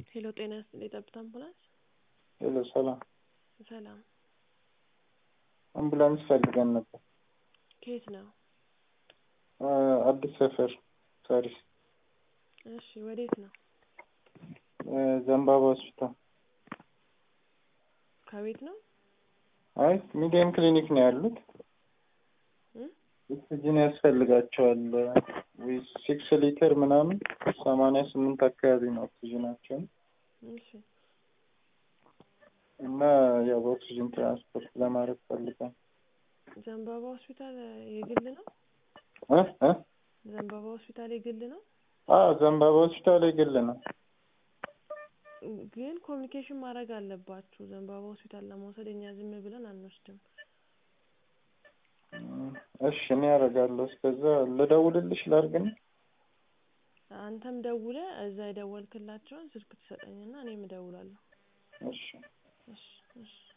ሄሎ ጤና ይስጥልኝ የጠብታ አምቡላንስ። ሄሎ ሰላም። ሰላም። አምቡላንስ ፈልገን ነበር። ከየት ነው? አዲስ ሰፈር ሳሪስ። እሺ ወዴት ነው? ዘንባባ ሆስፒታል። ከቤት ነው? አይ ሚዲየም ክሊኒክ ነው ያሉት። ኦክሲጅን ያስፈልጋቸዋል። 6 ሊትር ምናምን 88 አካባቢ ነው ኦክሲጅናቸው። እሺ። እና ያው ኦክሲጅን ትራንስፖርት ለማድረግ ፈልገን። ዘንባባ ሆስፒታል የግል ነው? ዘንባባ ሆስፒታል የግል ነው? ዘንባባ ሆስፒታል የግል ነው። ግን ኮሚኒኬሽን ማድረግ አለባችሁ። ዘንባባ ሆስፒታል ለመውሰድ እኛ ዝም ብለን አንወስድም። እሺ እኔ አደርጋለሁ። እስከዛ ልደውልልሽ ላድርግና አንተም ደውለህ እዛ የደወልክላቸውን ስልክ ትሰጠኝና እኔም እደውላለሁ። እሺ። እሺ እሺ